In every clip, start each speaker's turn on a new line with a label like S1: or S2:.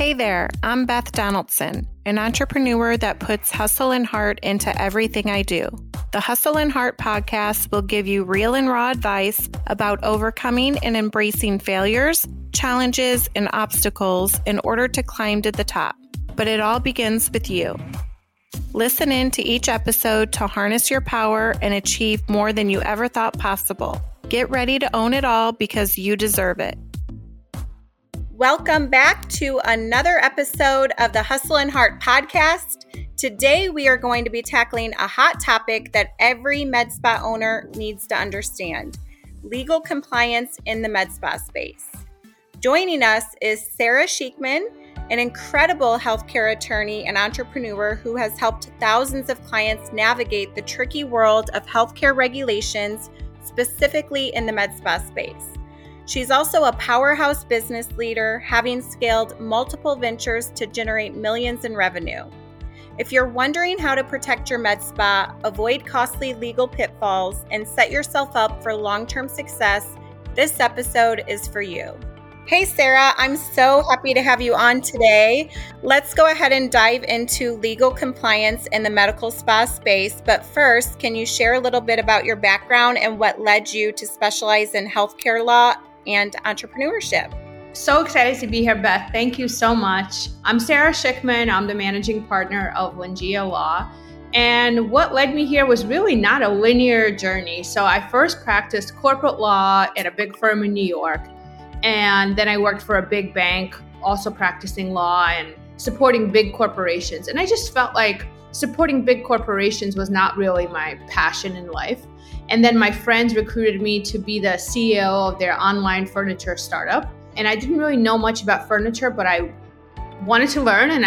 S1: Hey there, I'm Beth Donaldson, an entrepreneur that puts hustle and heart into everything I do. The Hustle and Heart podcast will give you real and raw advice about overcoming and embracing failures, challenges, and obstacles in order to climb to the top. But it all begins with you. Listen in to each episode to harness your power and achieve more than you ever thought possible. Get ready to own it all because you deserve it. Welcome back to another episode of the Hustle and Heart podcast. Today, we are going to be tackling a hot topic that every med spa owner needs to understand: legal compliance in the med spa space. Joining us is Sarah Sheikman, an incredible healthcare attorney and entrepreneur who has helped thousands of clients navigate the tricky world of healthcare regulations, specifically in the med spa space. She's also a powerhouse business leader, having scaled multiple ventures to generate millions in revenue. If you're wondering how to protect your med spa, avoid costly legal pitfalls, and set yourself up for long-term success, this episode is for you. Hey, Sarah, I'm so happy to have you on today. Let's go ahead and dive into legal compliance in the medical spa space. But first, can you share a little bit about your background and what led you to specialize in healthcare law and entrepreneurship?
S2: So excited to be here, Beth. Thank you so much. I'm Sarah Sheikman. I'm the managing partner of Lingia Law. And what led me here was really not a linear journey. So I first practiced corporate law at a big firm in New York. And then I worked for a big bank, also practicing law and supporting big corporations. And I just felt like supporting big corporations was not really my passion in life. And then my friends recruited me to be the CEO of their online furniture startup. And I didn't really know much about furniture, but I wanted to learn. And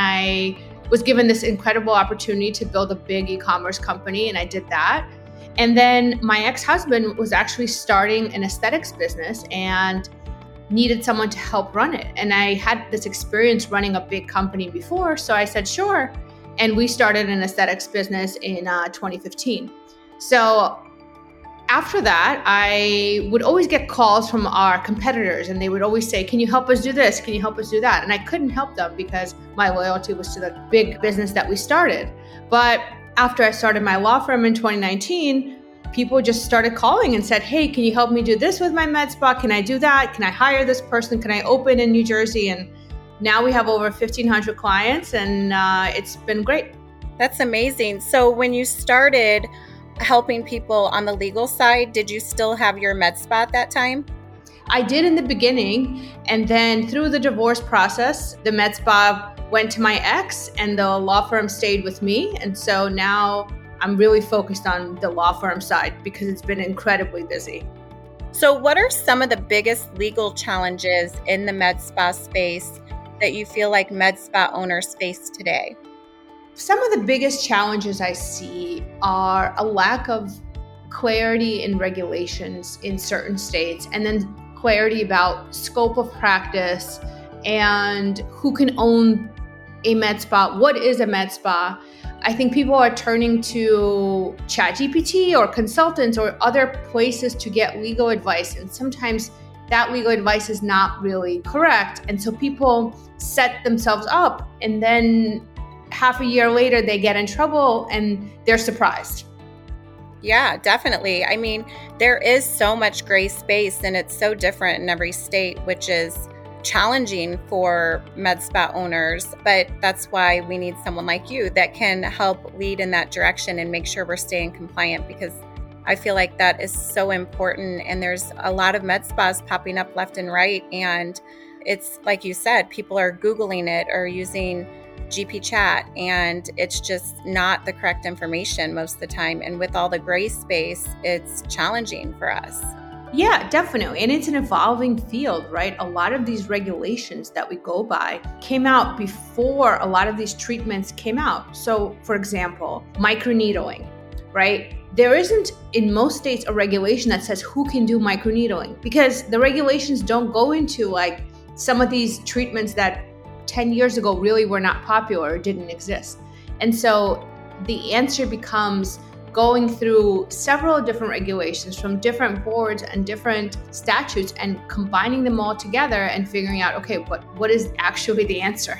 S2: I was given this incredible opportunity to build a big e-commerce company, and I did that. And then my ex-husband was actually starting an aesthetics business and needed someone to help run it. And I had this experience running a big company before, so I said, sure. And we started an aesthetics business in 2015. So after that, I would always get calls from our competitors, and they would always say, can you help us do this? Can you help us do that? And I couldn't help them because my loyalty was to the big business that we started. But after I started my law firm in 2019, people just started calling and said, hey, can you help me do this with my med spa? Can I do that? Can I hire this person? Can I open in New Jersey? And now we have over 1,500 clients, and it's been great.
S1: That's amazing. So when you started helping people on the legal side, did you still have your med spa at that time?
S2: I did in the beginning, and then through the divorce process, the med spa went to my ex and the law firm stayed with me. And so now I'm really focused on the law firm side because it's been incredibly busy.
S1: So what are some of the biggest legal challenges in the med spa space that you feel like med spa owners face today?
S2: Some of the biggest challenges I see are a lack of clarity in regulations in certain states, and then clarity about scope of practice and who can own a med spa. What is a med spa? I think people are turning to ChatGPT or consultants or other places to get legal advice, and sometimes that legal advice is not really correct. And so people set themselves up, and then half a year later, they get in trouble and they're surprised.
S1: Yeah, definitely. I mean, there is so much gray space, and it's so different in every state, which is challenging for med spa owners. But that's why we need someone like you that can help lead in that direction and make sure we're staying compliant, because I feel like that is so important. And there's a lot of med spas popping up left and right. And it's like you said, people are Googling it or using GP chat, and it's just not the correct information most of the time. And with all the gray space, it's challenging for us.
S2: Yeah, definitely. And it's an evolving field, right? A lot of these regulations that we go by came out before a lot of these treatments came out. So for example, microneedling, right? There isn't in most states a regulation that says who can do microneedling, because the regulations don't go into like some of these treatments that 10 years ago really were not popular or didn't exist. And so the answer becomes going through several different regulations from different boards and different statutes and combining them all together and figuring out, okay, what is actually the answer?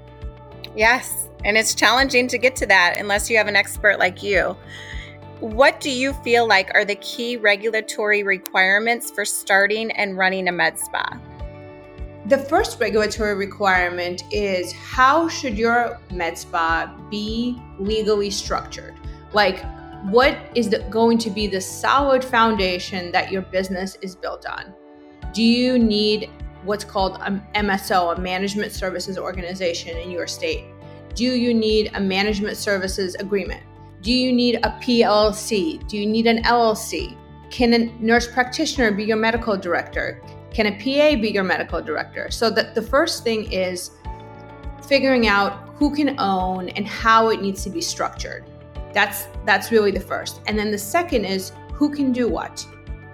S1: Yes, and it's challenging to get to that unless you have an expert like you. What do you feel like are the key regulatory requirements for starting and running a med spa?
S2: The first regulatory requirement is, how should your med spa be legally structured? Like, what is going to be the solid foundation that your business is built on? Do you need what's called an MSO, a management services organization in your state? Do you need a management services agreement? Do you need a PLC? Do you need an LLC? Can a nurse practitioner be your medical director? Can a PA be your medical director? So the first thing is figuring out who can own and how it needs to be structured. That's really the first. And then the second is who can do what.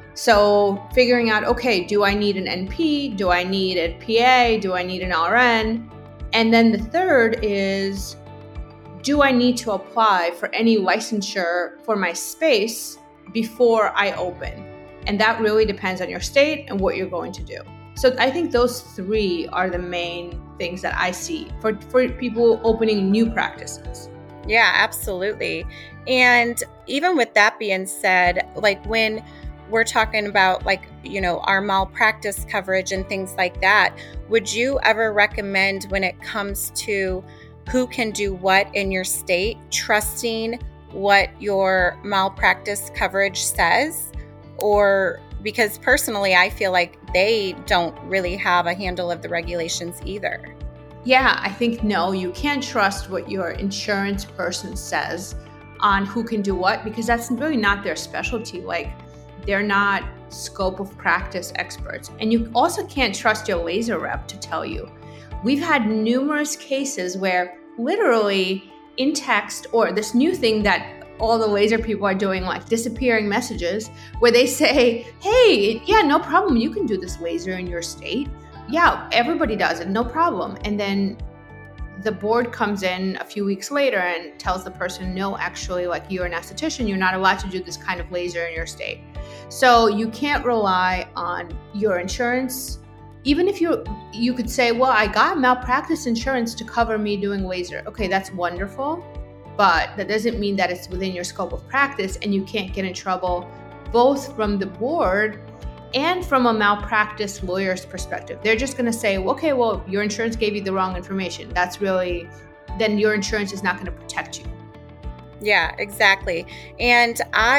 S2: So figuring out, okay, do I need an NP? Do I need a PA? Do I need an RN? And then the third is, do I need to apply for any licensure for my space before I open? And that really depends on your state and what you're going to do. So I think those three are the main things that I see for people opening new practices.
S1: Yeah, absolutely. And even with that being said, like when we're talking about our malpractice coverage and things like that, would you ever recommend, when it comes to who can do what in your state, trusting what your malpractice coverage says? Or because personally, I feel like they don't really have a handle of the regulations either.
S2: Yeah, I think no, you can't trust what your insurance person says on who can do what, because that's really not their specialty. Like, they're not scope of practice experts. And you also can't trust your laser rep to tell you. We've had numerous cases where literally in text, or this new thing that all the laser people are doing, like disappearing messages, where they say, hey, yeah, no problem, you can do this laser in your state. Yeah, everybody does it, no problem. And then the board comes in a few weeks later and tells the person, no, actually, like, you're an esthetician, you're not allowed to do this kind of laser in your state. So you can't rely on your insurance. Even if you could say, well, I got malpractice insurance to cover me doing laser. Okay, that's wonderful. But that doesn't mean that it's within your scope of practice, and you can't get in trouble both from the board and from a malpractice lawyer's perspective. They're just going to say, okay, well, your insurance gave you the wrong information. Then your insurance is not going to protect you.
S1: Yeah, exactly. And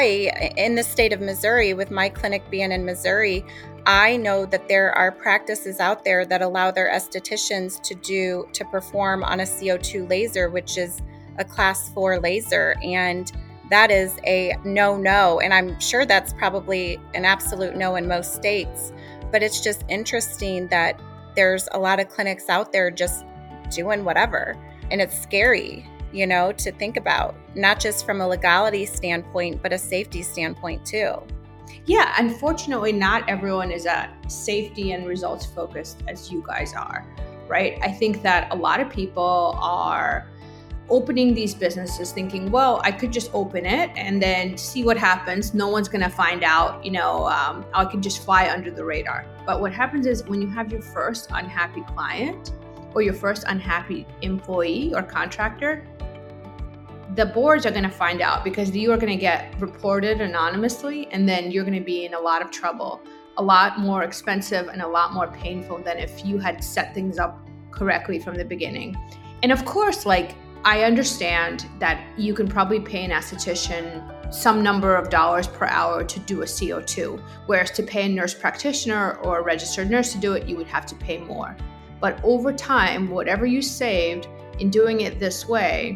S1: in the state of Missouri, with my clinic being in Missouri, I know that there are practices out there that allow their estheticians to perform on a CO2 laser, which is a class 4 laser. And that is a no. And I'm sure that's probably an absolute no in most states. But it's just interesting that there's a lot of clinics out there just doing whatever. And it's scary, to think about, not just from a legality standpoint, but a safety standpoint too.
S2: Yeah, unfortunately, not everyone is as safety and results focused as you guys are, right? I think that a lot of people are opening these businesses thinking, well, I could just open it and then see what happens. No one's going to find out, I can just fly under the radar. But what happens is, when you have your first unhappy client or your first unhappy employee or contractor, the boards are going to find out, because you are going to get reported anonymously, and then you're going to be in a lot of trouble, a lot more expensive and a lot more painful than if you had set things up correctly from the beginning. And of course, I understand that you can probably pay an esthetician some number of dollars per hour to do a CO2, whereas to pay a nurse practitioner or a registered nurse to do it, you would have to pay more. But over time, whatever you saved in doing it this way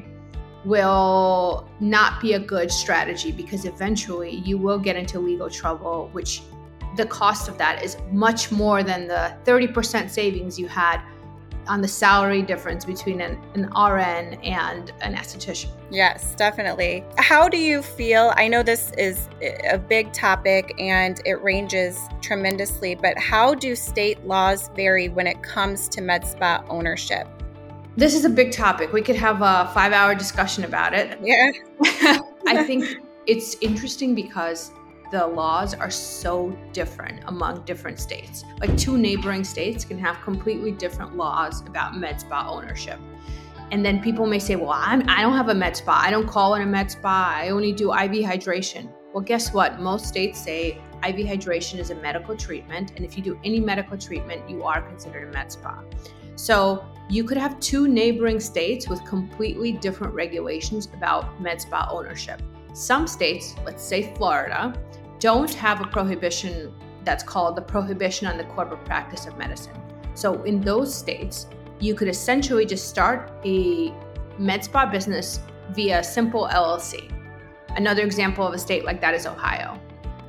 S2: will not be a good strategy, because eventually you will get into legal trouble, which the cost of that is much more than the 30% savings you had on the salary difference between an RN and an esthetician.
S1: Yes, definitely. How do you feel? I know this is a big topic and it ranges tremendously, but how do state laws vary when it comes to med spa ownership?
S2: This is a big topic. We could have a 5-hour discussion about it.
S1: Yeah.
S2: I think it's interesting because the laws are so different among different states. Like 2 neighboring states can have completely different laws about med spa ownership. And then people may say, well, I don't have a med spa. I don't call it a med spa. I only do IV hydration. Well, guess what? Most states say IV hydration is a medical treatment. And if you do any medical treatment, you are considered a med spa. So you could have 2 neighboring states with completely different regulations about med spa ownership. Some states, let's say Florida, don't have a prohibition that's called the Prohibition on the Corporate Practice of Medicine. So in those states, you could essentially just start a med spa business via simple LLC. Another example of a state like that is Ohio.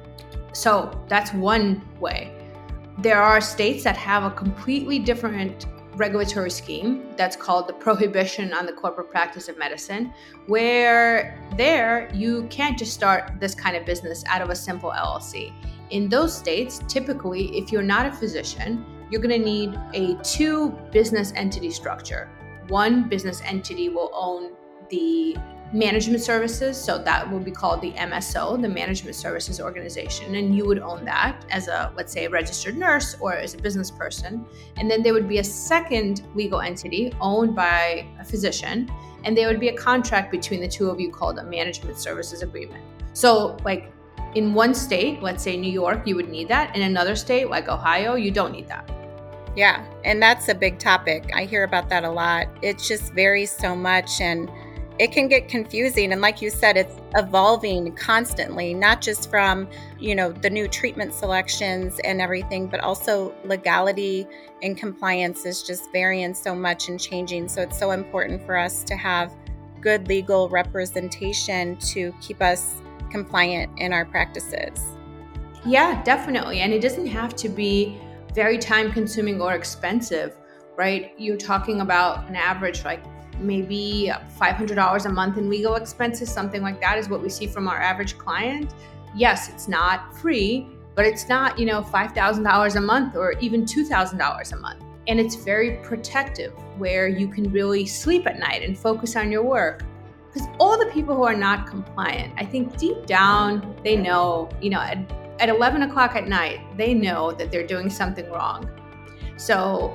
S2: So that's one way. There are states that have a completely different regulatory scheme that's called the Prohibition on the Corporate Practice of Medicine, where there you can't just start this kind of business out of a simple LLC. In those states, typically, if you're not a physician, you're going to need a 2 business entity structure. One business entity will own the management services, so that will be called the MSO, the Management Services Organization, and you would own that as a, let's say, a registered nurse or as a business person. And then there would be a second legal entity owned by a physician, and there would be a contract between the 2 of you called a Management Services Agreement. So like in one state, let's say New York, you would need that. In another state like Ohio, you don't need that.
S1: Yeah, and that's a big topic. I hear about that a lot. It just varies so much, and it can get confusing. And like you said, it's evolving constantly, not just from, the new treatment selections and everything, but also legality and compliance is just varying so much and changing. So it's so important for us to have good legal representation to keep us compliant in our practices.
S2: Yeah, definitely. And it doesn't have to be very time consuming or expensive, right? You're talking about an average, like maybe $500 a month in legal expenses, something like that is what we see from our average client. Yes, it's not free, but it's not, $5,000 a month or even $2,000 a month. And it's very protective where you can really sleep at night and focus on your work. Because all the people who are not compliant, I think deep down, they know, at 11 o'clock at night, they know that they're doing something wrong. So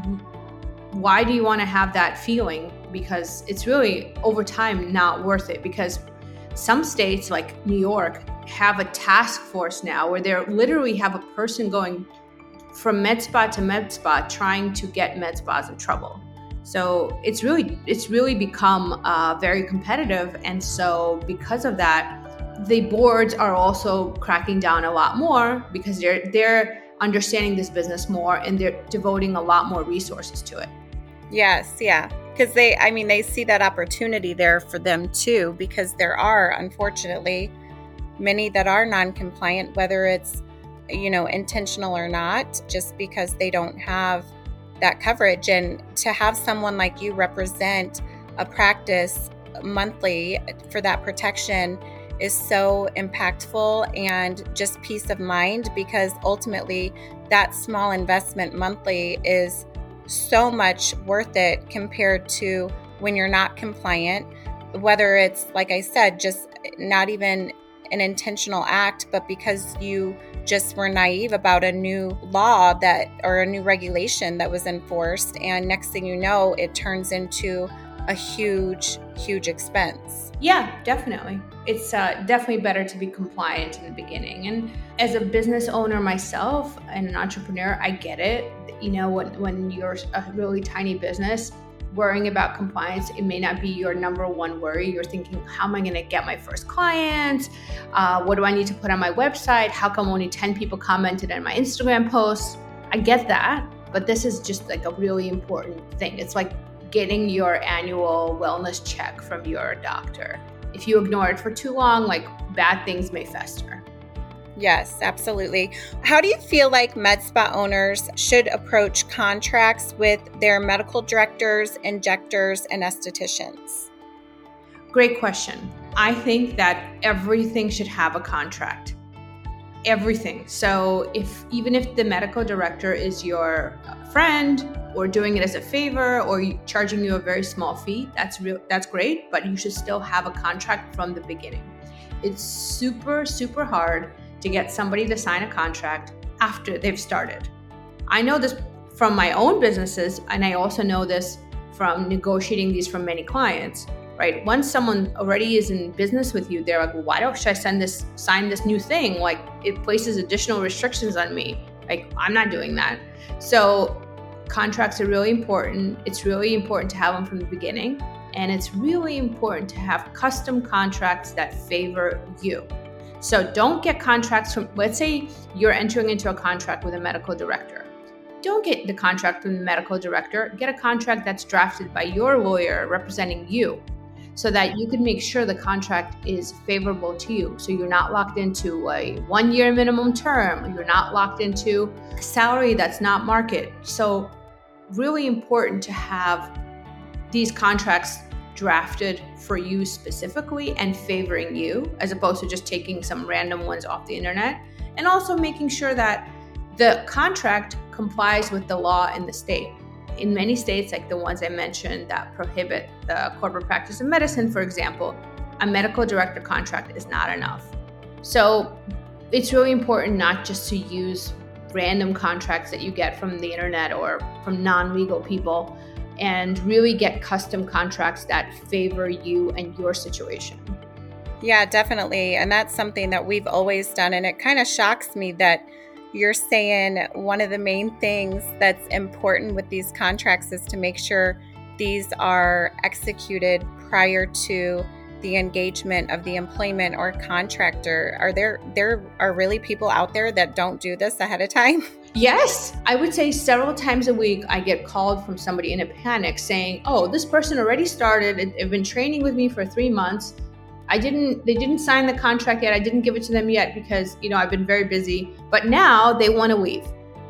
S2: why do you want to have that feeling? Because it's really over time not worth it, because some states like New York have a task force now where they literally have a person going from med spa to med spa trying to get med spas in trouble. So it's really become very competitive. And so because of that, the boards are also cracking down a lot more because they're understanding this business more and they're devoting a lot more resources to it.
S1: Yes, yeah. Because they see that opportunity there for them too, because there are, unfortunately, many that are non-compliant, whether it's, intentional or not, just because they don't have that coverage. And to have someone like you represent a practice monthly for that protection is so impactful and just peace of mind, because ultimately that small investment monthly is so much worth it compared to when you're not compliant, whether it's, like I said, just not even an intentional act, but because you just were naive about a new law or a new regulation that was enforced. And next thing you know, it turns into a huge, huge expense.
S2: Yeah, definitely. It's definitely better to be compliant in the beginning. And as a business owner myself and an entrepreneur, I get it. When you're a really tiny business, worrying about compliance, it may not be your number one worry. You're thinking, how am I going to get my first clients? What do I need to put on my website? How come only 10 people commented on my Instagram posts? I get that, but this is just like a really important thing. It's like getting your annual wellness check from your doctor. If you ignore it for too long, like bad things may fester.
S1: Yes, absolutely. How do you feel like med spa owners should approach contracts with their medical directors, injectors, and estheticians?
S2: Great question. I think that everything should have a contract. Everything. So even if the medical director is your friend or doing it as a favor or charging you a very small fee, that's great, but you should still have a contract from the beginning. It's super, super hard to get somebody to sign a contract after they've started. I know this from my own businesses, and I also know this from negotiating these from many clients, right? Once someone already is in business with you, they're like, well, why don't I sign this new thing? Like, it places additional restrictions on me. Like, I'm not doing that. So contracts are really important. It's really important to have them from the beginning. And it's really important to have custom contracts that favor you. So don't get contracts from, let's say you're entering into a contract with a medical director. Don't get the contract from the medical director. Get a contract that's drafted by your lawyer representing you, so that you can make sure the contract is favorable to you. So you're not locked into a 1-year minimum term. You're not locked into a salary that's not market. So really important to have these contracts drafted for you specifically and favoring you, as opposed to just taking some random ones off the internet. And also making sure that the contract complies with the law in the state. In many states, like the ones I mentioned that prohibit the corporate practice of medicine, for example, a medical director contract is not enough. So it's really important not just to use random contracts that you get from the internet or from non-legal people, and really get custom contracts that favor you and your situation.
S1: Yeah, definitely. And that's something that we've always done. And it kind of shocks me that you're saying one of the main things that's important with these contracts is to make sure these are executed prior to the engagement of the employment or contractor. Are there are really people out there that don't do this ahead of time?
S2: Yes. I would say several times a week I get called from somebody in a panic saying, oh, this person already started. They've been training with me for 3 months. They didn't sign the contract yet. I didn't give it to them yet because, I've been very busy, but now they want to leave.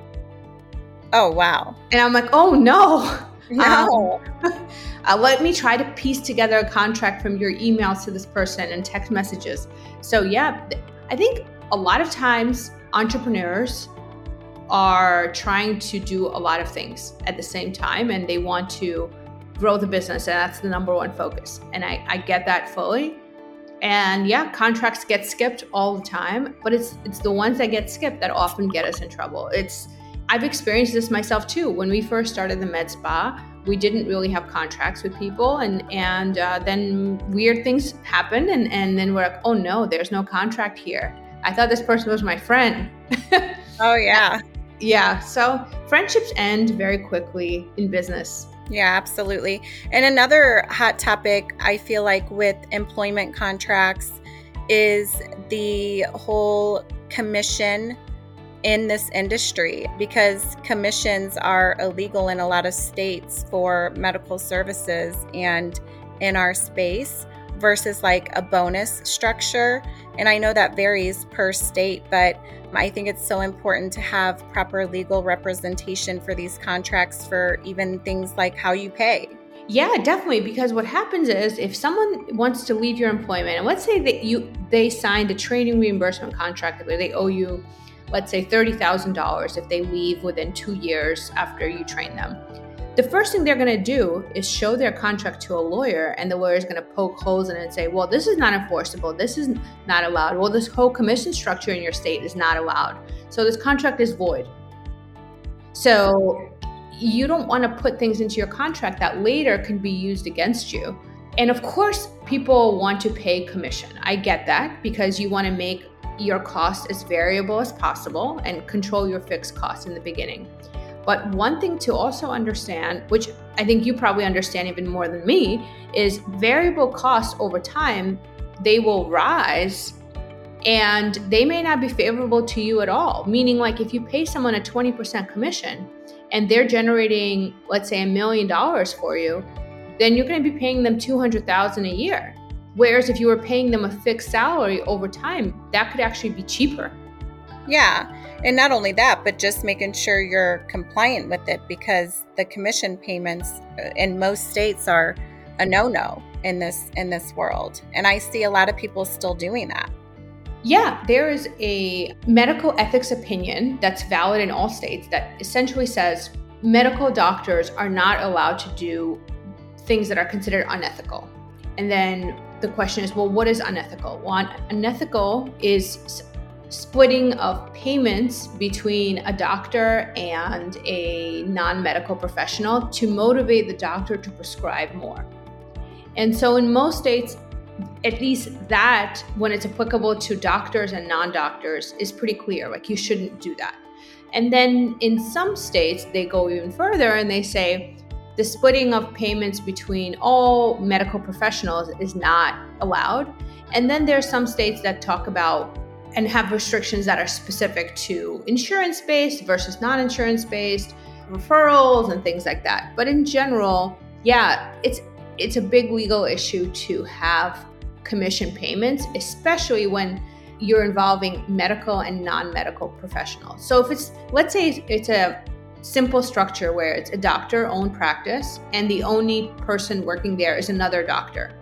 S1: Oh, wow.
S2: And I'm like, oh no.
S1: No.
S2: Let me try to piece together a contract from your emails to this person and text messages. So yeah, I think a lot of times entrepreneurs are trying to do a lot of things at the same time, and they want to grow the business, and that's the number one focus. And I get that fully. And yeah, contracts get skipped all the time, but it's the ones that get skipped that often get us in trouble. I've experienced this myself too. When we first started the med spa, we didn't really have contracts with people, and then weird things happened, and then we're like, oh no, there's no contract here. I thought this person was my friend.
S1: Oh yeah.
S2: Yeah. So friendships end very quickly in business.
S1: Yeah, absolutely. And another hot topic I feel like with employment contracts is the whole commission in this industry, because commissions are illegal in a lot of states for medical services and in our space, versus like a bonus structure. And I know that varies per state, but I think it's so important to have proper legal representation for these contracts, for even things like how you pay.
S2: Yeah, definitely. Because what happens is, if someone wants to leave your employment, and let's say that they signed a training reimbursement contract where they owe you, let's say $30,000 if they leave within 2 years after you train them. The first thing they're going to do is show their contract to a lawyer, and the lawyer is going to poke holes in it and say, well, this is not enforceable. This is not allowed. Well, this whole commission structure in your state is not allowed. So this contract is void. So you don't want to put things into your contract that later can be used against you. And of course, people want to pay commission. I get that, because you want to make your cost as variable as possible and control your fixed costs in the beginning. But one thing to also understand, which I think you probably understand even more than me, is variable costs over time, they will rise and they may not be favorable to you at all. Meaning, like, if you pay someone a 20% commission and they're generating, let's say, $1 million for you, then you're going to be paying them $200,000 a year. Whereas if you were paying them a fixed salary over time, that could actually be cheaper.
S1: Yeah. And not only that, but just making sure you're compliant with it, because the commission payments in most states are a no-no in this world. And I see a lot of people still doing that.
S2: Yeah, there is a medical ethics opinion that's valid in all states that essentially says medical doctors are not allowed to do things that are considered unethical. And then the question is, well, what is unethical? Well, unethical is splitting of payments between a doctor and a non-medical professional to motivate the doctor to prescribe more. And so in most states, at least that, when it's applicable to doctors and non-doctors, is pretty clear. Like, you shouldn't do that. And then in some states, they go even further and they say the splitting of payments between all medical professionals is not allowed. And then there are some states that talk about and have restrictions that are specific to insurance-based versus non-insurance-based, referrals and things like that. But in general, yeah, it's a big legal issue to have commission payments, especially when you're involving medical and non-medical professionals. So if it's, let's say it's a simple structure where it's a doctor-owned practice and the only person working there is another doctor.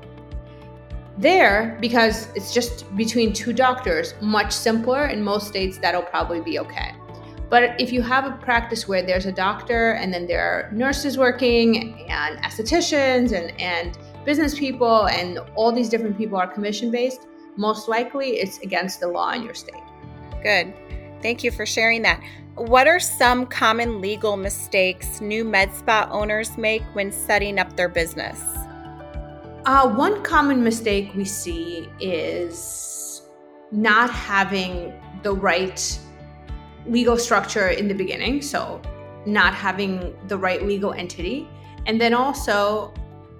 S2: There, because it's just between two doctors, much simpler. In most states, that'll probably be okay. But if you have a practice where there's a doctor and then there are nurses working and estheticians and business people and all these different people are commission-based, most likely it's against the law in your state.
S1: Good. Thank you for sharing that. What are some common legal mistakes new med spa owners make when setting up their business?
S2: One common mistake we see is not having the right legal structure in the beginning, so not having the right legal entity, and then also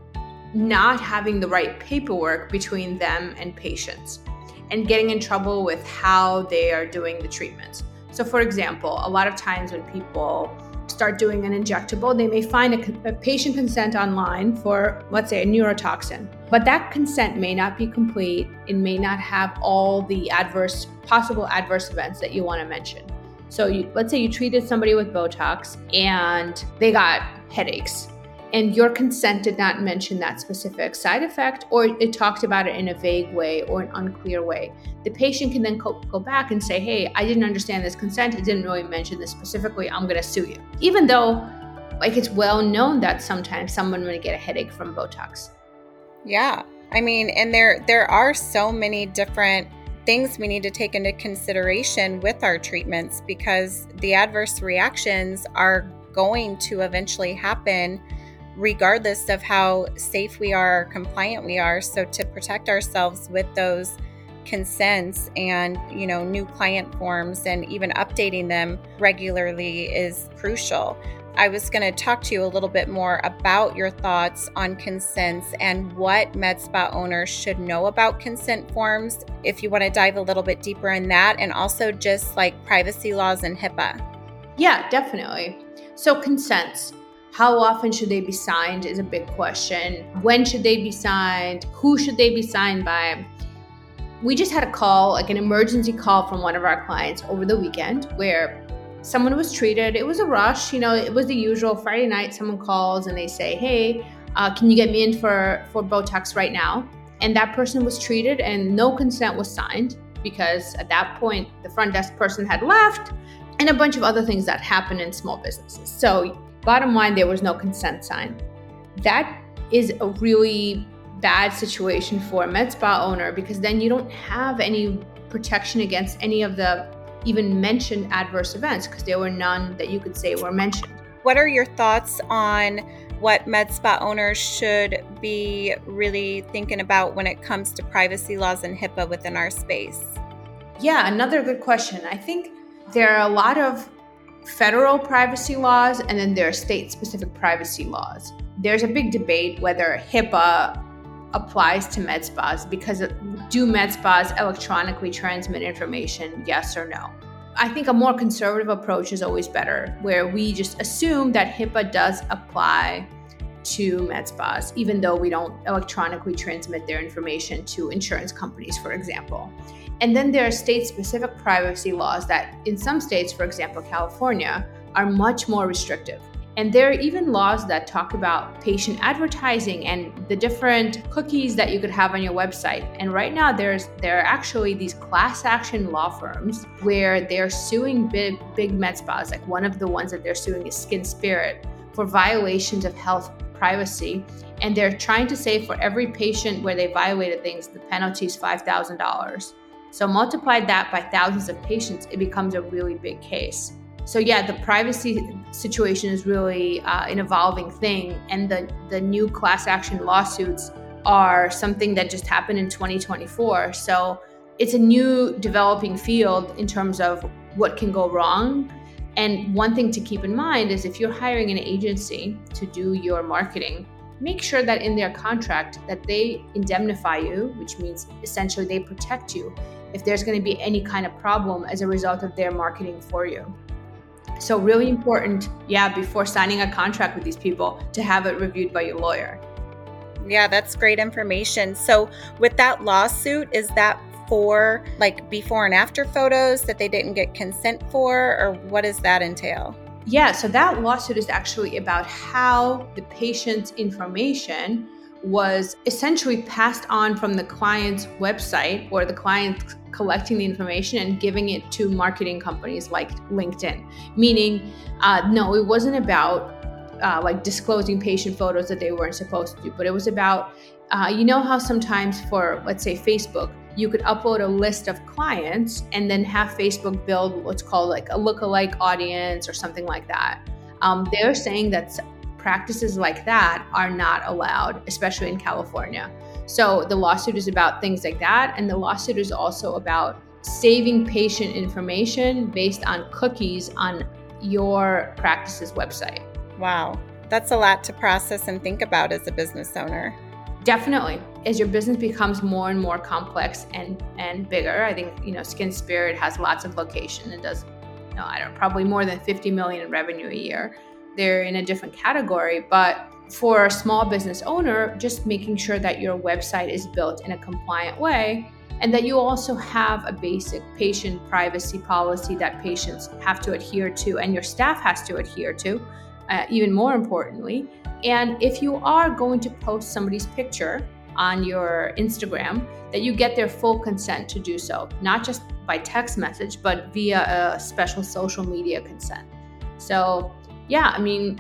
S2: not having the right paperwork between them and patients, and getting in trouble with how they are doing the treatments. So for example, a lot of times when people start doing an injectable, they may find a patient consent online for, let's say, a neurotoxin, but that consent may not be complete. It may not have all the possible adverse events that you want to mention. So let's say you treated somebody with Botox and they got headaches, and your consent did not mention that specific side effect, or it talked about it in a vague way or an unclear way. The patient can then go back and say, hey, I didn't understand this consent. It didn't really mention this specifically. I'm going to sue you. Even though it's well known that sometimes someone may get a headache from Botox.
S1: Yeah. I mean, and there are so many different things we need to take into consideration with our treatments, because the adverse reactions are going to eventually happen regardless of how safe we are, compliant we are. So to protect ourselves with those consents and, new client forms and even updating them regularly is crucial. I was going to talk to you a little bit more about your thoughts on consents and what med spa owners should know about consent forms, if you want to dive a little bit deeper in that, and also just like privacy laws and HIPAA.
S2: Yeah, definitely. So consents. How often should they be signed is a big question. When should they be signed? Who should they be signed by? We just had a call, an emergency call from one of our clients over the weekend where someone was treated. It was a rush. It was the usual Friday night. Someone calls and they say, hey, can you get me in for Botox right now? And that person was treated and no consent was signed, because at that point, the front desk person had left, and a bunch of other things that happen in small businesses. So bottom line, there was no consent signed. That is a really bad situation for a med spa owner, because then you don't have any protection against any of the even mentioned adverse events, because there were none that you could say were mentioned.
S1: What are your thoughts on what med spa owners should be really thinking about when it comes to privacy laws and HIPAA within our space?
S2: Yeah, another good question. I think there are a lot of federal privacy laws, and then there are state-specific privacy laws. There's a big debate whether HIPAA applies to med spas, because do med spas electronically transmit information, yes or no? I think a more conservative approach is always better, where we just assume that HIPAA does apply to med spas, even though we don't electronically transmit their information to insurance companies, for example. And then there are state-specific privacy laws that in some states, for example, California, are much more restrictive. And there are even laws that talk about patient advertising and the different cookies that you could have on your website. And right now there are actually these class action law firms where they're suing big med spas. Like one of the ones that they're suing is Skin Spirit for violations of health privacy. And they're trying to say for every patient where they violated things, the penalty is $5,000. So multiply that by thousands of patients, it becomes a really big case. So yeah, the privacy situation is really an evolving thing. And the new class action lawsuits are something that just happened in 2024. So it's a new developing field in terms of what can go wrong. And one thing to keep in mind is if you're hiring an agency to do your marketing, make sure that in their contract that they indemnify you, which means essentially they protect you if there's going to be any kind of problem as a result of their marketing for you. So really important, before signing a contract with these people, to have it reviewed by your lawyer.
S1: Yeah, that's great information. So with that lawsuit, is that for like before and after photos that they didn't get consent for, or what does that entail?
S2: Yeah, so that lawsuit is actually about how the patient's information was essentially passed on from the client's website or the client collecting the information and giving it to marketing companies like LinkedIn. Meaning, no, it wasn't about like disclosing patient photos that they weren't supposed to do, but it was about, you know how sometimes for, let's say, Facebook, you could upload a list of clients and then have Facebook build what's called like a lookalike audience or something like that. They're saying that practices like that are not allowed, especially in California. So the lawsuit is about things like that. And the lawsuit is also about saving patient information based on cookies on your practice's website.
S1: Wow. That's a lot to process and think about as a business owner.
S2: Definitely. As your business becomes more and more complex and bigger, I think, Skin Spirit has lots of location and does, probably more than 50 million in revenue a year. They're in a different category, but for a small business owner, just making sure that your website is built in a compliant way and that you also have a basic patient privacy policy that patients have to adhere to and your staff has to adhere to, even more importantly. And if you are going to post somebody's picture on your Instagram, that you get their full consent to do so, not just by text message, but via a special social media consent. So yeah,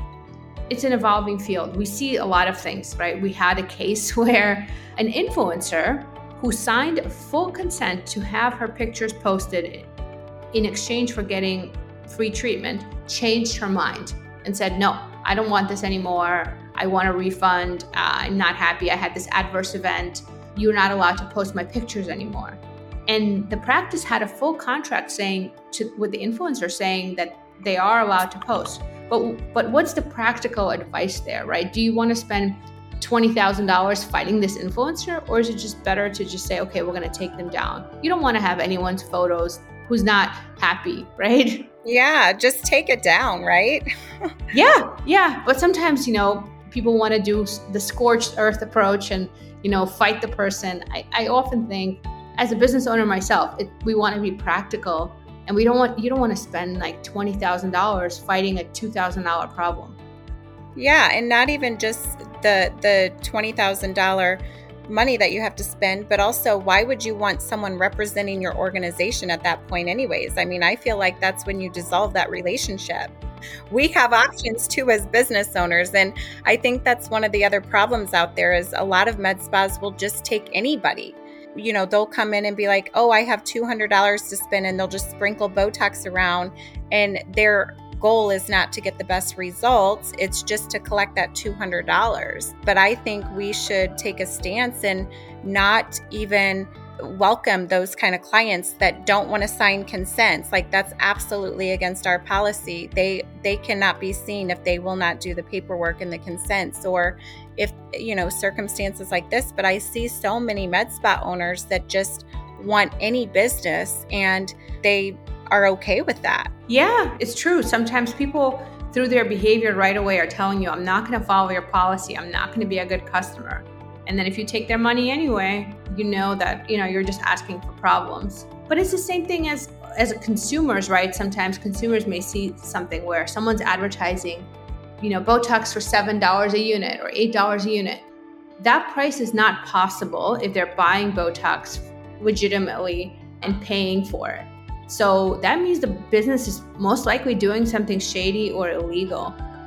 S2: it's an evolving field. We see a lot of things, right? We had a case where an influencer who signed full consent to have her pictures posted in exchange for getting free treatment changed her mind and said, no, I don't want this anymore. I want a refund. I'm not happy. I had this adverse event. You're not allowed to post my pictures anymore. And the practice had a full contract with the influencer saying that they are allowed to post. But what's the practical advice there, right? Do you want to spend $20,000 fighting this influencer, or is it just better to just say, okay, we're going to take them down? You don't want to have anyone's photos who's not happy, right?
S1: Yeah, just take it down, right?
S2: Yeah. But sometimes, people want to do the scorched earth approach and, fight the person. I often think, as a business owner myself, we want to be practical. And you don't want to spend like $20,000 fighting a $2,000 problem.
S1: Yeah, and not even just the $20,000 money that you have to spend, but also why would you want someone representing your organization at that point anyways? I feel like that's when you dissolve that relationship. We have options too as business owners, and I think that's one of the other problems out there is a lot of med spas will just take anybody. They'll come in and be like, oh, I have $200 to spend, and they'll just sprinkle Botox around, and their goal is not to get the best results. It's just to collect that $200. But I think we should take a stance and not even welcome those kind of clients that don't want to sign consents. Like, that's absolutely against our policy. They cannot be seen if they will not do the paperwork and the consents, or if, circumstances like this. But I see so many med spa owners that just want any business and they are okay with that.
S2: Yeah, it's true. Sometimes people, through their behavior right away, are telling you, I'm not going to follow your policy. I'm not going to be a good customer. And then if you take their money anyway, you know that, you're just asking for problems. But it's the same thing as consumers, right? Sometimes consumers may see something where someone's advertising, Botox for $7 a unit or $8 a unit. That price is not possible if they're buying Botox legitimately and paying for it. So that means the business is most likely doing something shady or illegal.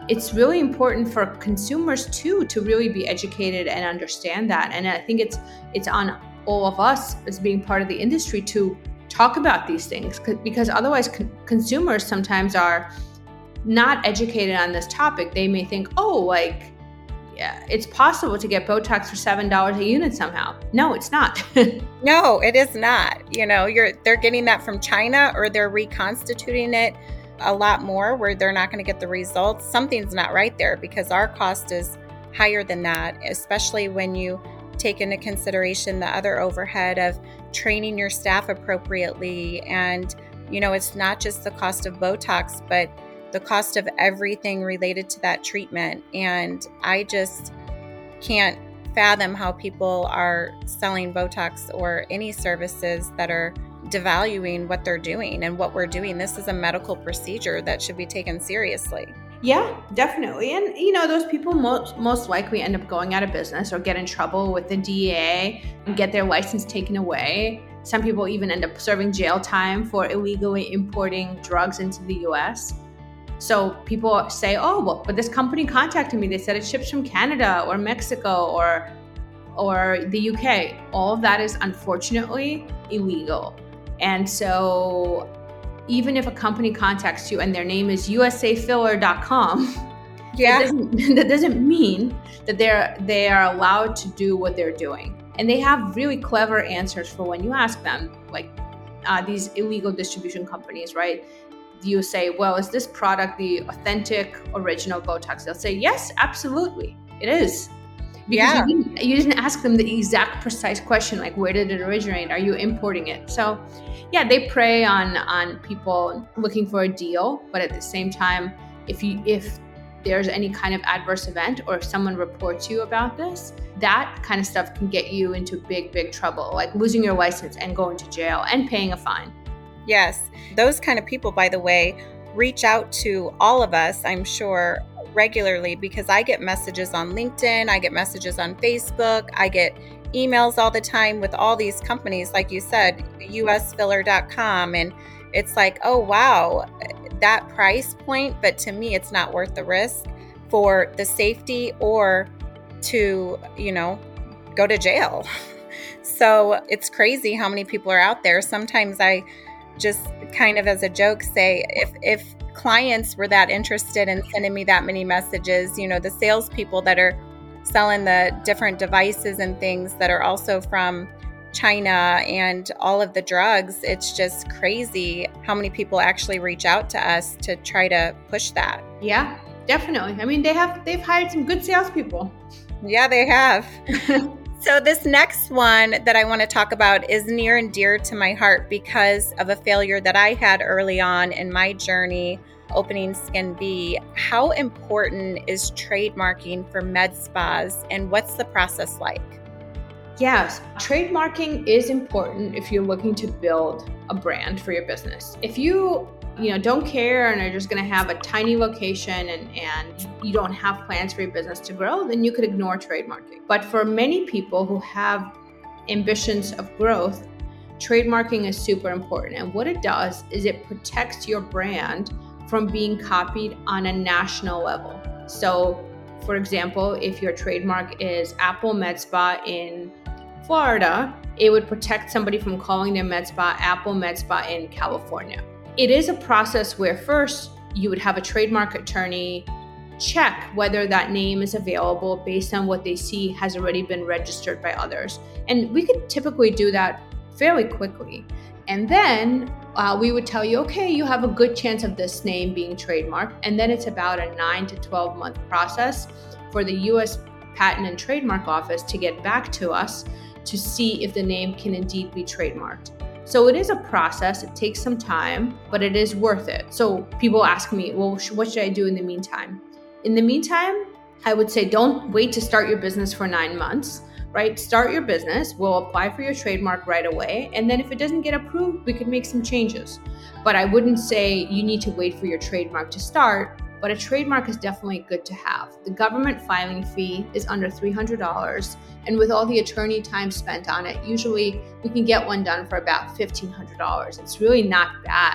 S2: it's really important for consumers too to really be educated and understand that. And I think it's on all of us as being part of the industry to talk about these things, because otherwise consumers sometimes are not educated on this topic. They may think, oh, like, yeah, it's possible to get Botox for $7 a unit somehow. No, it's not.
S1: No, it is not. They're getting that from China, or they're reconstituting it a lot more where they're not going to get the results. Something's not right there, because our cost is higher than that, especially when you take into consideration the other overhead of training your staff appropriately. And, it's not just the cost of Botox, but the cost of everything related to that treatment. And I just can't fathom how people are selling Botox or any services that are devaluing what they're doing and what we're doing. This is a medical procedure that should be taken seriously.
S2: Yeah, definitely. And, those people most likely end up going out of business or get in trouble with the DEA and get their license taken away. Some people even end up serving jail time for illegally importing drugs into the US. So people say, oh, well, but this company contacted me. They said it ships from Canada or Mexico or the UK. All of that is unfortunately illegal. And so even if a company contacts you and their name is usafiller.com, that doesn't mean that they are allowed to do what they're doing. And they have really clever answers for when you ask them, like these illegal distribution companies, right? You say, well, is this product the authentic original Botox? They'll say, yes, absolutely, it is. Because you didn't ask them the exact precise question, like, where did it originate? Are you importing it? So yeah, they prey on people looking for a deal. But at the same time, if there's any kind of adverse event, or if someone reports you about this, that kind of stuff can get you into big, big trouble, like losing your license and going to jail and paying a fine.
S1: Yes. Those kind of people, by the way, reach out to all of us, I'm sure, regularly, because I get messages on LinkedIn, I get messages on Facebook, I get emails all the time with all these companies, like you said, usfiller.com. And it's like, oh, wow, that price point. But to me, it's not worth the risk for the safety or to, go to jail. So it's crazy how many people are out there. Sometimes I just kind of as a joke say, if clients were that interested in sending me that many messages, the salespeople that are selling the different devices and things that are also from China and all of the drugs, it's just crazy how many people actually reach out to us to try to push that.
S2: Yeah, definitely. I mean, they've hired some good salespeople.
S1: Yeah, they have. So this next one that I want to talk about is near and dear to my heart because of a failure that I had early on in my journey opening Skin Bee. How important is trademarking for med spas, and what's the process like?
S2: Yes, trademarking is important if you're looking to build a brand for your business. If you don't care and are just going to have a tiny location and you don't have plans for your business to grow, then you could ignore trademarking. But for many people who have ambitions of growth, trademarking is super important. And what it does is it protects your brand from being copied on a national level. So, for example, if your trademark is Apple Med Spa in Florida, it would protect somebody from calling their med spa Apple Med Spa in California. It is a process where first you would have a trademark attorney check whether that name is available based on what they see has already been registered by others. And we could typically do that fairly quickly. And then we would tell you, okay, you have a good chance of this name being trademarked. And then it's about a 9 to 12 month process for the US Patent and Trademark Office to get back to us to see if the name can indeed be trademarked. So it is a process, it takes some time, but it is worth it. So people ask me, well, what should I do in the meantime? In the meantime, I would say don't wait to start your business for 9 months, right? Start your business, we'll apply for your trademark right away. And then if it doesn't get approved, we could make some changes. But I wouldn't say you need to wait for your trademark to start, but a trademark is definitely good to have. The government filing fee is under $300. And with all the attorney time spent on it, usually we can get one done for about $1,500. It's really not bad.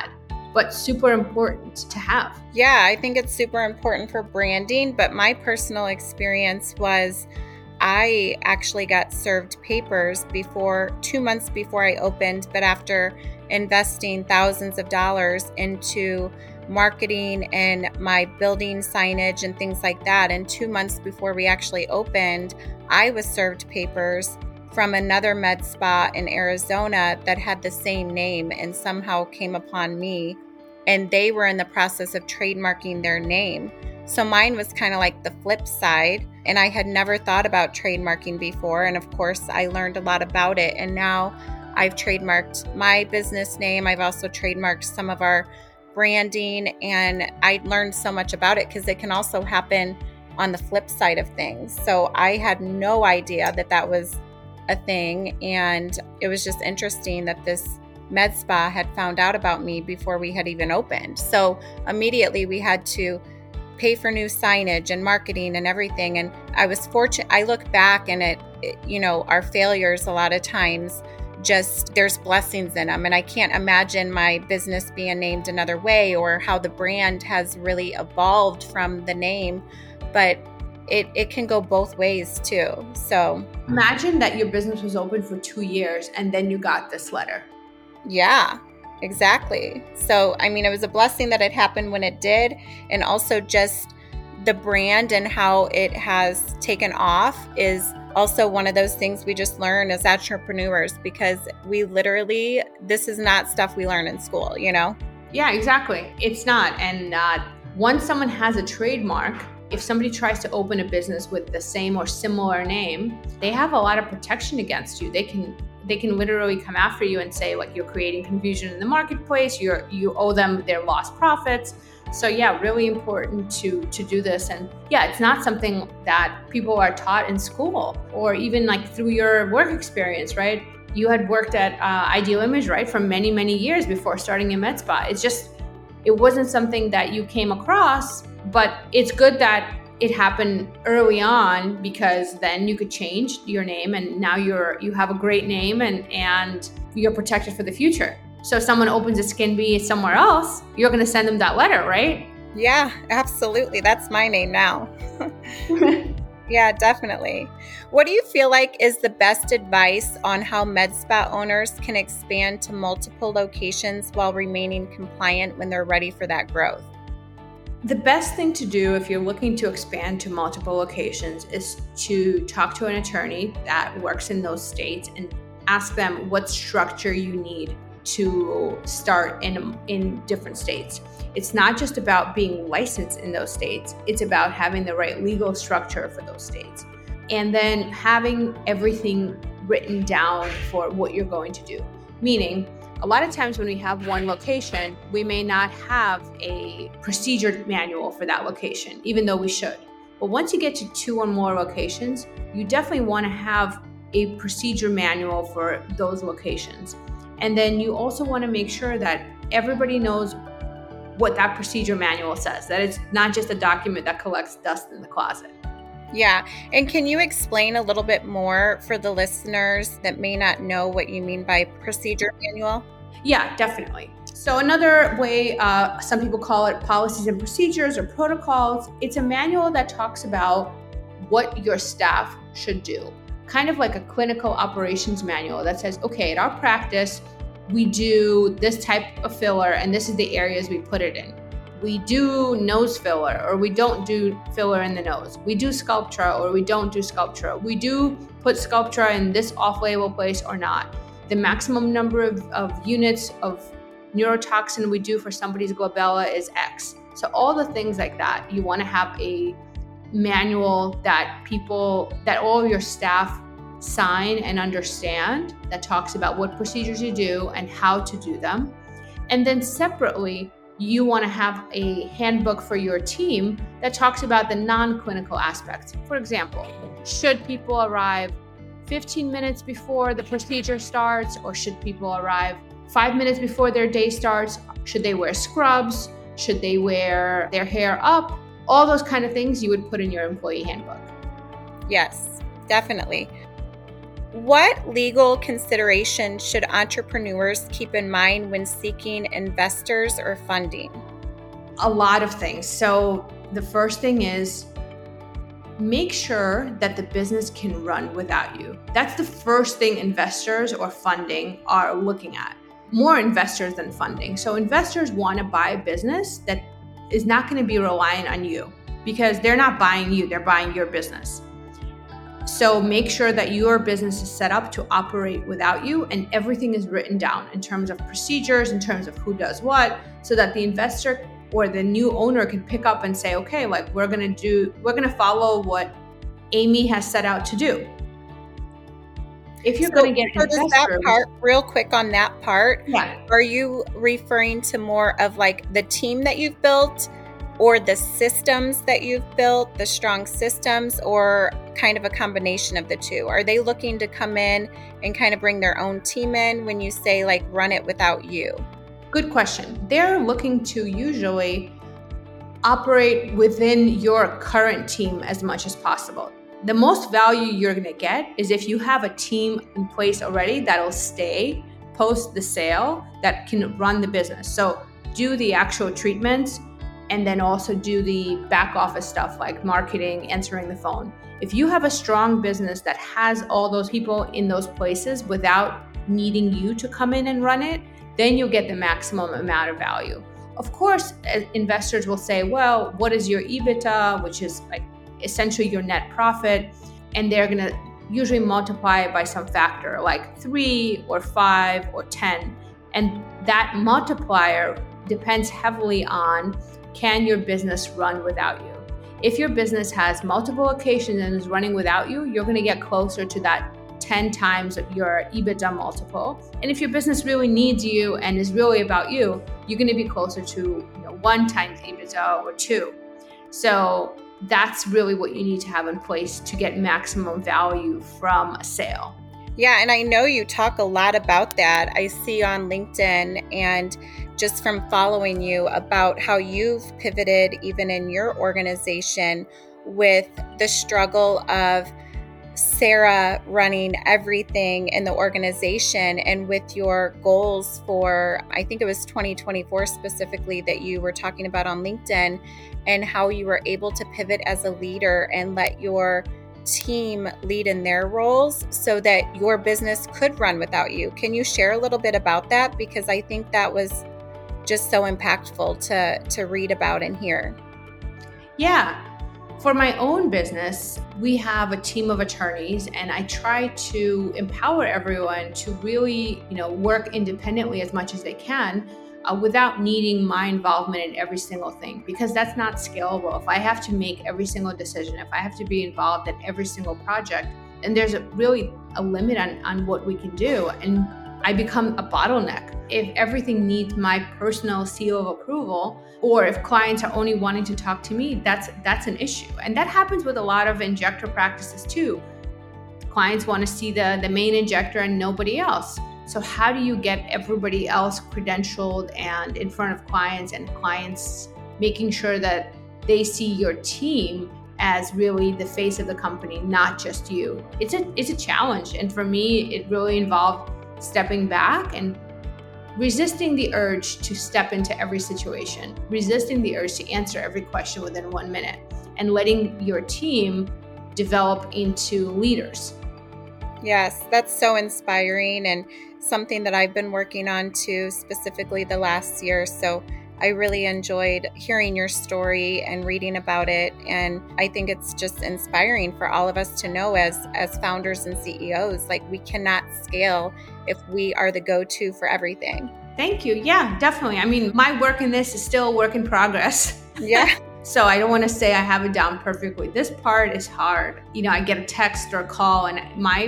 S2: but super important to have.
S1: Yeah, I think it's super important for branding, but my personal experience was I actually got served papers 2 months before I opened, but after investing thousands of dollars into marketing and my building signage and things like that, and 2 months before we actually opened, I was served papers from another med spa in Arizona that had the same name and somehow came upon me, and they were in the process of trademarking their name. So mine was kind of like the flip side, and I had never thought about trademarking before. And of course, I learned a lot about it. And now I've trademarked my business name. I've also trademarked some of our branding, and I learned so much about it because it can also happen on the flip side of things. So I had no idea that that was a thing. And it was just interesting that this med spa had found out about me before we had even opened. So immediately we had to pay for new signage and marketing and everything. And I was fortunate. I look back and our failures a lot of times, just there's blessings in them. And I can't imagine my business being named another way, or how the brand has really evolved from the name, but it can go both ways too. So
S2: imagine that your business was open for 2 years and then you got this letter.
S1: Yeah, exactly. So, I mean, it was a blessing that it happened when it did. And also just the brand and how it has taken off is also one of those things we just learn as entrepreneurs, because this is not stuff we learn in school,
S2: Yeah, exactly. It's not. And once someone has a trademark, if somebody tries to open a business with the same or similar name, they have a lot of protection against you. They can literally come after you and say, like, you're creating confusion in the marketplace, you owe them their lost profits. So yeah, really important to do this. And yeah, it's not something that people are taught in school or even like through your work experience, right? You had worked at Ideal Image, right, for many, many years before starting a med spa. It wasn't something that you came across, but it's good that it happened early on, because then you could change your name and now you have a great name and you're protected for the future. So if someone opens a Skin Bee somewhere else, you're going to send them that letter, right?
S1: Yeah, absolutely. That's my name now. Yeah, definitely. What do you feel like is the best advice on how med spa owners can expand to multiple locations while remaining compliant when they're ready for that growth?
S2: The best thing to do if you're looking to expand to multiple locations is to talk to an attorney that works in those states and ask them what structure you need to start in different states. It's not just about being licensed in those states. It's about having the right legal structure for those states. And then having everything written down for what you're going to do. Meaning, a lot of times when we have one location, we may not have a procedure manual for that location, even though we should. But once you get to 2 or more locations, you definitely want to have a procedure manual for those locations. And then you also want to make sure that everybody knows what that procedure manual says, that it's not just a document that collects dust in the closet.
S1: Yeah. And can you explain a little bit more for the listeners that may not know what you mean by procedure manual?
S2: Yeah, definitely. So another way, some people call it policies and procedures or protocols. It's a manual that talks about what your staff should do. Kind of like a clinical operations manual that says, okay, at our practice, we do this type of filler and this is the areas we put it in. We do nose filler or we don't do filler in the nose. We do Sculptra or we don't do Sculptra. We do put Sculptra in this off-label place or not. The maximum number of units of neurotoxin we do for somebody's glabella is X. So all the things like that, you want to have a manual that all your staff sign and understand, that talks about what procedures you do and how to do them. And then separately, you want to have a handbook for your team that talks about the non-clinical aspects. For example, should people arrive 15 minutes before the procedure starts, or should people arrive 5 minutes before their day starts? Should they wear scrubs? Should they wear their hair up? All those kind of things you would put in your employee handbook.
S1: Yes, definitely. What legal considerations should entrepreneurs keep in mind when seeking investors or funding?
S2: A lot of things. So the first thing is make sure that the business can run without you. That's the first thing investors or funding are looking at. More investors than funding. So investors want to buy a business that is not going to be reliant on you because they're not buying you, they're buying your business. So make sure that your business is set up to operate without you and everything is written down in terms of procedures, in terms of who does what, so that the investor or the new owner can pick up and say, okay, like we're going to follow what Amy has set out to do. If you're going to get investors,
S1: that part, real quick on that part,
S2: yeah.
S1: Are you referring to more of like the team that you've built or the systems that you've built, the strong systems, or kind of a combination of the two? Are they looking to come in and kind of bring their own team in when you say like run it without you?
S2: Good question. They're looking to usually operate within your current team as much as possible. The most value you're going to get is if you have a team in place already that'll stay post the sale that can run the business. So do the actual treatments and then also do the back office stuff like marketing, answering the phone. If you have a strong business that has all those people in those places without needing you to come in and run it, then you'll get the maximum amount of value. Of course, investors will say, well, what is your EBITDA, which is like essentially your net profit? And they're going to usually multiply it by some factor like 3 or 5 or 10. And that multiplier depends heavily on, can your business run without you? If your business has multiple locations and is running without you, you're going to get closer to that 10 times your EBITDA multiple. And if your business really needs you and is really about you, you're going to be closer to 1 times EBITDA or 2. So that's really what you need to have in place to get maximum value from a sale.
S1: Yeah, and I know you talk a lot about that. I see on LinkedIn and just from following you about how you've pivoted even in your organization with the struggle of Sarah running everything in the organization and with your goals for, I think it was 2024 specifically that you were talking about on LinkedIn, and how you were able to pivot as a leader and let your team lead in their roles so that your business could run without you. Can you share a little bit about that? Because I think that was just so impactful to read about and hear.
S2: Yeah. For my own business, we have a team of attorneys, and I try to empower everyone to really, work independently as much as they can without needing my involvement in every single thing, because that's not scalable. If I have to make every single decision, if I have to be involved in every single project, then there's really a limit on what we can do, and I become a bottleneck. If everything needs my personal seal of approval, or if clients are only wanting to talk to me, that's an issue. And that happens with a lot of injector practices too. Clients want to see the main injector and nobody else. So how do you get everybody else credentialed and in front of clients, and clients making sure that they see your team as really the face of the company, not just you? It's a challenge. And for me, it really involved stepping back and resisting the urge to step into every situation, resisting the urge to answer every question within 1 minute, and letting your team develop into leaders.
S1: Yes, that's so inspiring and something that I've been working on too, specifically the last year. So I really enjoyed hearing your story and reading about it. And I think it's just inspiring for all of us to know as founders and CEOs, like we cannot scale if we are the go-to for everything.
S2: Thank you. Yeah, definitely. I mean, my work in this is still a work in progress.
S1: Yeah.
S2: So I don't want to say I have it down perfectly. This part is hard. I get a text or a call and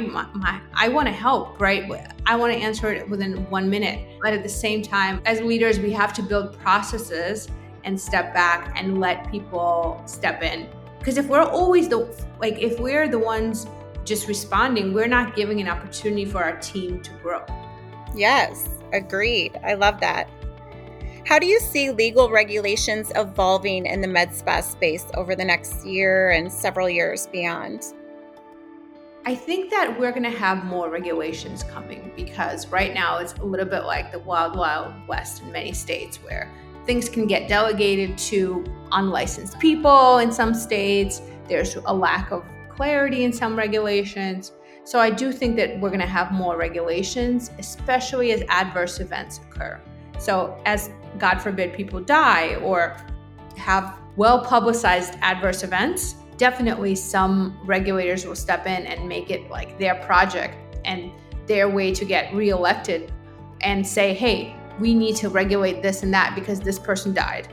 S2: I want to help, right? I want to answer it within 1 minute. But at the same time, as leaders, we have to build processes and step back and let people step in. Because if we're always if we're the ones just responding, we're not giving an opportunity for our team to grow.
S1: Yes, agreed. I love that. How do you see legal regulations evolving in the med spa space over the next year and several years beyond?
S2: I think that we're going to have more regulations coming because right now it's a little bit like the wild, wild west in many states where things can get delegated to unlicensed people in some states. There's a lack of clarity in some regulations. So I do think that we're going to have more regulations, especially as adverse events occur. So as, God forbid, people die or have well-publicized adverse events, definitely some regulators will step in and make it like their project and their way to get reelected and say, hey, we need to regulate this and that because this person died.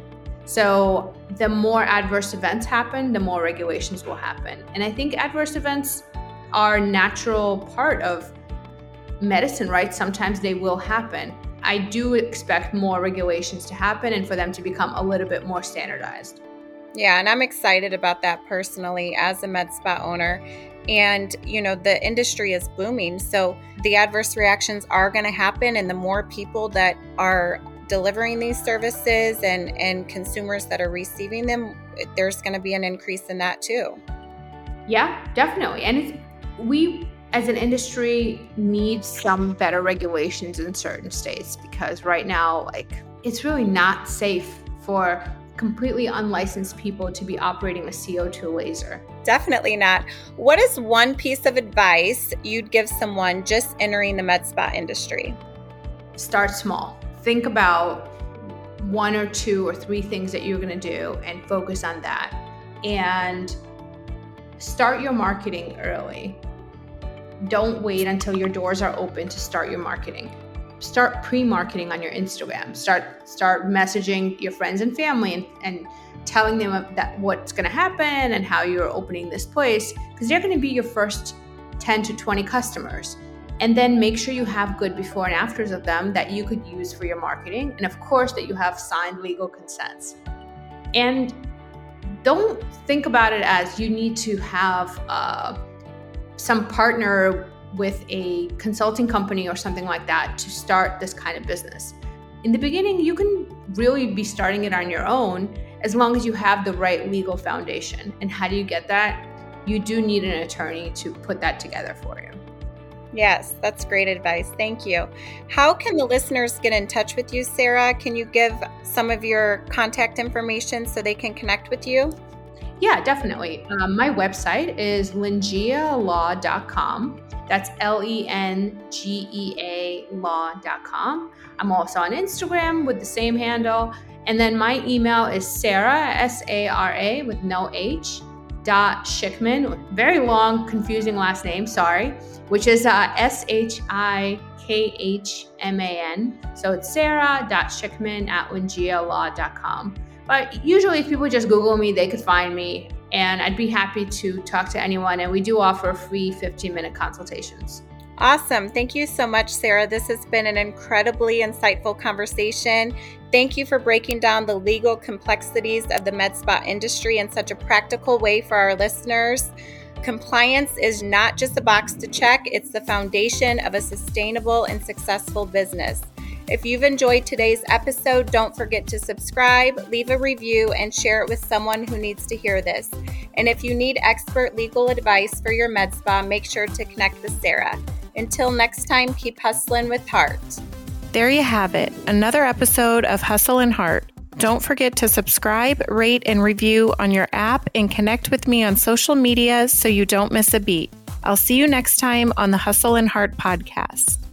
S2: So the more adverse events happen, the more regulations will happen. And I think adverse events are a natural part of medicine, right? Sometimes they will happen. I do expect more regulations to happen and for them to become a little bit more standardized.
S1: Yeah, and I'm excited about that personally as a med spa owner. And, the industry is booming. So the adverse reactions are going to happen. And the more people that are delivering these services and consumers that are receiving them, there's going to be an increase in that too.
S2: Yeah, definitely. And we as an industry need some better regulations in certain states because right now, it's really not safe for completely unlicensed people to be operating a CO2 laser.
S1: Definitely not. What is one piece of advice you'd give someone just entering the med spa industry?
S2: Start small. Think about 1 or 2 or 3 things that you're going to do and focus on that. And start your marketing early. Don't wait until your doors are open to start your marketing. Start pre-marketing on your Instagram. Start messaging your friends and family and telling them that what's going to happen and how you're opening this place because they're going to be your first 10 to 20 customers. And then make sure you have good before and afters of them that you could use for your marketing. And of course, that you have signed legal consents. And don't think about it as you need to have some partner with a consulting company or something like that to start this kind of business. In the beginning, you can really be starting it on your own as long as you have the right legal foundation. And how do you get that? You do need an attorney to put that together for you.
S1: Yes, that's great advice. Thank you. How can the listeners get in touch with you, Sarah? Can you give some of your contact information so they can connect with you?
S2: Yeah, definitely. My website is lengealaw.com. That's LENGEA law.com. I'm also on Instagram with the same handle. And then my email is Sarah, SARA with no H, .Schickman, very long, confusing last name, sorry, which is SHIKHMAN. So it's sarah.schickman@lengealaw.com. But usually if people just Google me, they could find me. And I'd be happy to talk to anyone. And we do offer free 15-minute consultations.
S1: Awesome. Thank you so much, Sarah. This has been an incredibly insightful conversation. Thank you for breaking down the legal complexities of the med spa industry in such a practical way for our listeners. Compliance is not just a box to check, it's the foundation of a sustainable and successful business. If you've enjoyed today's episode, don't forget to subscribe, leave a review, and share it with someone who needs to hear this. And if you need expert legal advice for your med spa, make sure to connect with Sarah. Until next time, keep hustling with heart. There you have it, another episode of Hustle and Heart. Don't forget to subscribe, rate, and review on your app and connect with me on social media so you don't miss a beat. I'll see you next time on the Hustle and Heart podcast.